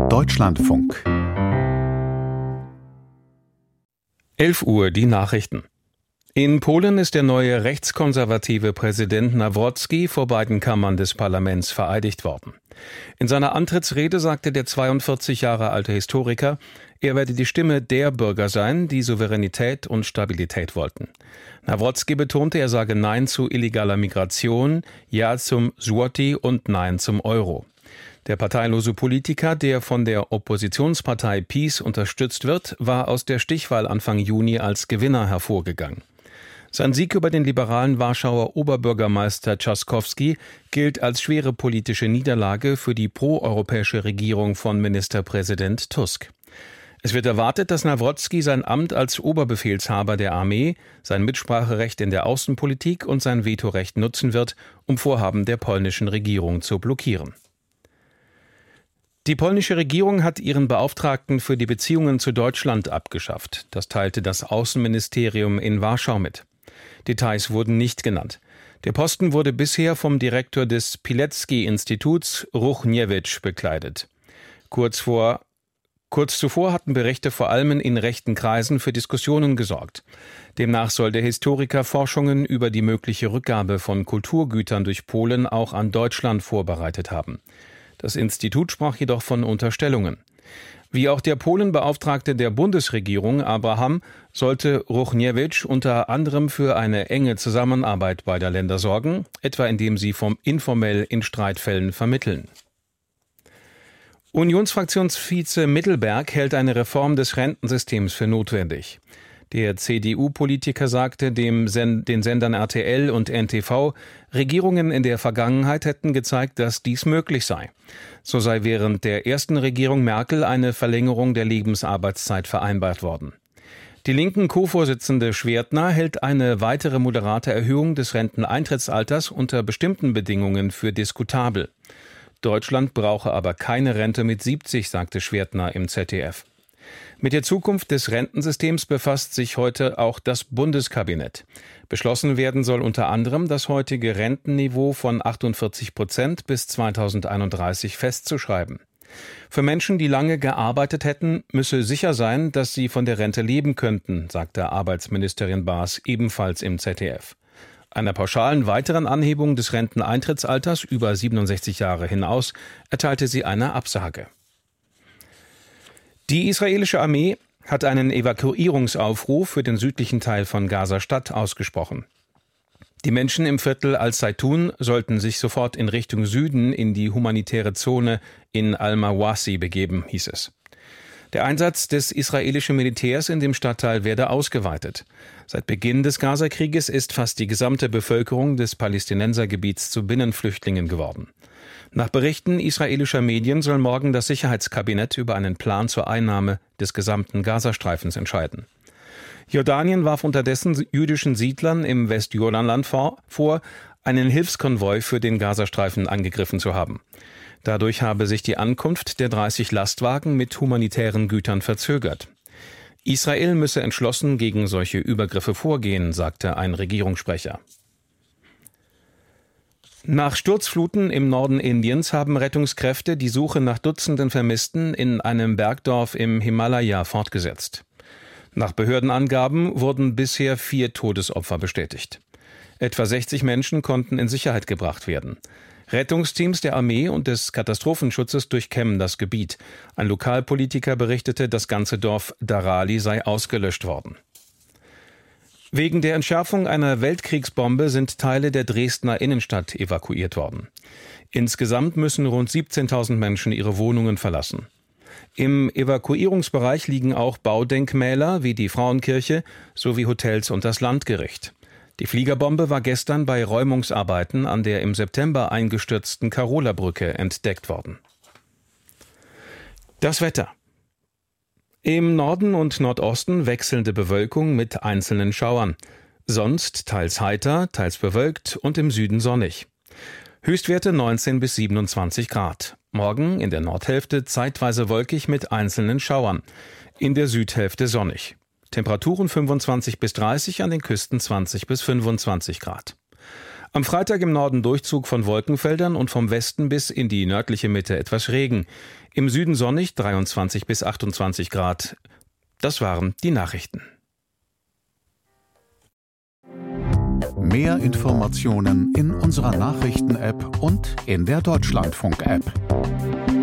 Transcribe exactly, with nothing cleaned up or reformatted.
Deutschlandfunk. elf Uhr, die Nachrichten. In Polen ist der neue rechtskonservative Präsident Nawrocki vor beiden Kammern des Parlaments vereidigt worden. In seiner Antrittsrede sagte der zweiundvierzig Jahre alte Historiker, er werde die Stimme der Bürger sein, die Souveränität und Stabilität wollten. Nawrocki betonte, er sage Nein zu illegaler Migration, Ja zum Zloty und Nein zum Euro. Der parteilose Politiker, der von der Oppositionspartei PiS unterstützt wird, war aus der Stichwahl Anfang Juni als Gewinner hervorgegangen. Sein Sieg über den liberalen Warschauer Oberbürgermeister Trzaskowski gilt als schwere politische Niederlage für die proeuropäische Regierung von Ministerpräsident Tusk. Es wird erwartet, dass Nawrocki sein Amt als Oberbefehlshaber der Armee, sein Mitspracherecht in der Außenpolitik und sein Vetorecht nutzen wird, um Vorhaben der polnischen Regierung zu blockieren. Die polnische Regierung hat ihren Beauftragten für die Beziehungen zu Deutschland abgeschafft. Das teilte das Außenministerium in Warschau mit. Details wurden nicht genannt. Der Posten wurde bisher vom Direktor des Pilecki-Instituts Ruchniewicz bekleidet. Kurz vor, kurz zuvor hatten Berichte vor allem in rechten Kreisen für Diskussionen gesorgt. Demnach soll der Historiker Forschungen über die mögliche Rückgabe von Kulturgütern durch Polen auch an Deutschland vorbereitet haben. Das Institut sprach jedoch von Unterstellungen. Wie auch der Polenbeauftragte der Bundesregierung Abraham sollte Ruchniewicz unter anderem für eine enge Zusammenarbeit beider Länder sorgen, etwa indem sie vom informell in Streitfällen vermitteln. Unionsfraktionsvize Mittelberg hält eine Reform des Rentensystems für notwendig. Der C D U-Politiker sagte dem Sen- den Sendern R T L und N T V, Regierungen in der Vergangenheit hätten gezeigt, dass dies möglich sei. So sei während der ersten Regierung Merkel eine Verlängerung der Lebensarbeitszeit vereinbart worden. Die linken Co-Vorsitzende Schwertner hält eine weitere moderate Erhöhung des Renteneintrittsalters unter bestimmten Bedingungen für diskutabel. Deutschland brauche aber keine Rente mit siebzig, sagte Schwertner im Z D F. Mit der Zukunft des Rentensystems befasst sich heute auch das Bundeskabinett. Beschlossen werden soll unter anderem, das heutige Rentenniveau von achtundvierzig Prozent bis zweitausendeinunddreißig festzuschreiben. Für Menschen, die lange gearbeitet hätten, müsse sicher sein, dass sie von der Rente leben könnten, sagte Arbeitsministerin Baas ebenfalls im Z D F. Einer pauschalen weiteren Anhebung des Renteneintrittsalters über siebenundsechzig Jahre hinaus erteilte sie eine Absage. Die israelische Armee hat einen Evakuierungsaufruf für den südlichen Teil von Gaza-Stadt ausgesprochen. Die Menschen im Viertel Al-Zaytun sollten sich sofort in Richtung Süden in die humanitäre Zone in Al-Mawasi begeben, hieß es. Der Einsatz des israelischen Militärs in dem Stadtteil werde ausgeweitet. Seit Beginn des Gaza-Krieges ist fast die gesamte Bevölkerung des Palästinensergebiets zu Binnenflüchtlingen geworden. Nach Berichten israelischer Medien soll morgen das Sicherheitskabinett über einen Plan zur Einnahme des gesamten Gazastreifens entscheiden. Jordanien warf unterdessen jüdischen Siedlern im Westjordanland vor, einen Hilfskonvoi für den Gazastreifen angegriffen zu haben. Dadurch habe sich die Ankunft der dreißig Lastwagen mit humanitären Gütern verzögert. Israel müsse entschlossen gegen solche Übergriffe vorgehen, sagte ein Regierungssprecher. Nach Sturzfluten im Norden Indiens haben Rettungskräfte die Suche nach Dutzenden Vermissten in einem Bergdorf im Himalaya fortgesetzt. Nach Behördenangaben wurden bisher vier Todesopfer bestätigt. Etwa sechzig Menschen konnten in Sicherheit gebracht werden. Rettungsteams der Armee und des Katastrophenschutzes durchkämmen das Gebiet. Ein Lokalpolitiker berichtete, das ganze Dorf Darali sei ausgelöscht worden. Wegen der Entschärfung einer Weltkriegsbombe sind Teile der Dresdner Innenstadt evakuiert worden. Insgesamt müssen rund siebzehntausend Menschen ihre Wohnungen verlassen. Im Evakuierungsbereich liegen auch Baudenkmäler wie die Frauenkirche sowie Hotels und das Landgericht. Die Fliegerbombe war gestern bei Räumungsarbeiten an der im September eingestürzten Karola-Brücke entdeckt worden. Das Wetter. Im Norden und Nordosten wechselnde Bewölkung mit einzelnen Schauern. Sonst teils heiter, teils bewölkt und im Süden sonnig. Höchstwerte neunzehn bis siebenundzwanzig Grad. Morgen in der Nordhälfte zeitweise wolkig mit einzelnen Schauern. In der Südhälfte sonnig. Temperaturen fünfundzwanzig bis dreißig, an den Küsten zwanzig bis fünfundzwanzig Grad. Am Freitag im Norden Durchzug von Wolkenfeldern und vom Westen bis in die nördliche Mitte etwas Regen. Im Süden sonnig, dreiundzwanzig bis achtundzwanzig Grad. Das waren die Nachrichten. Mehr Informationen in unserer Nachrichten-App und in der Deutschlandfunk-App.